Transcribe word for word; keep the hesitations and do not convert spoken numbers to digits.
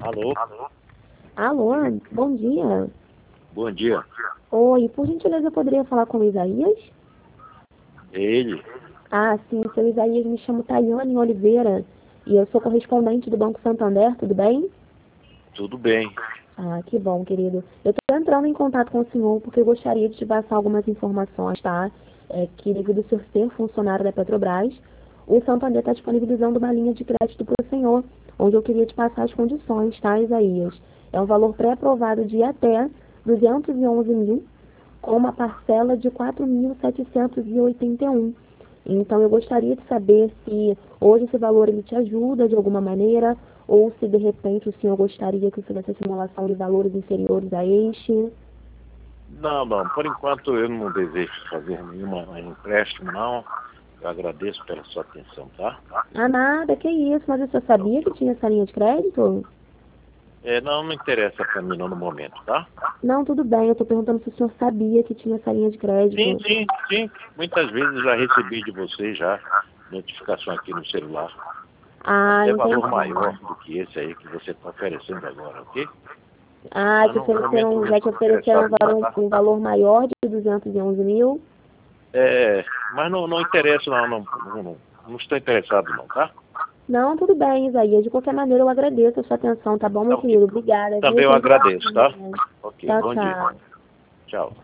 Alô? Alô, bom dia. Bom dia. Oi, por gentileza eu poderia falar com o Isaías? É ele? Ah, sim, seu Isaías, me chamo Tayane Oliveira e eu sou correspondente do Banco Santander, tudo bem? Tudo bem. Ah, que bom, querido. Eu estou entrando em contato com o senhor porque eu gostaria de te passar algumas informações, tá? É que devido ao senhor ser funcionário da Petrobras, o Santander está disponibilizando uma linha de crédito para o senhor, onde eu queria te passar as condições, tá, Isaías? É um valor pré-aprovado de até duzentos e onze mil, com uma parcela de quatro mil setecentos e oitenta e um. Então eu gostaria de saber se hoje esse valor ele te ajuda de alguma maneira, ou se de repente o senhor gostaria que eu fizesse a simulação de valores inferiores a este. Não, não, por enquanto eu não desejo fazer nenhum empréstimo, não. Eu agradeço pela sua atenção, tá? Ah, nada, que isso, mas o senhor sabia que tinha essa linha de crédito? É, não, não interessa para mim não no momento, tá? Não, tudo bem, eu estou perguntando se o senhor sabia que tinha essa linha de Sim, crédito. sim, sim. Muitas vezes eu já recebi de vocês já notificação aqui no celular. Ah, Até valor entendi. maior do que esse aí que você está oferecendo agora, ok? Ah, Mas te no momento eu ofereceram, não já te estou ofereceram um interessado não, valor, tá? um valor maior de duzentos e onze mil? É, mas não, não interessa não, não, não, não, não estou interessado não, tá? Não, tudo bem, Isaías. De qualquer maneira, eu agradeço a sua atenção, tá bom, Tá meu ok. querido? Obrigada, viu? Também eu Tenha um bom agradeço, tá? dia. Ok, Tchau, bom dia. tchau. Tchau.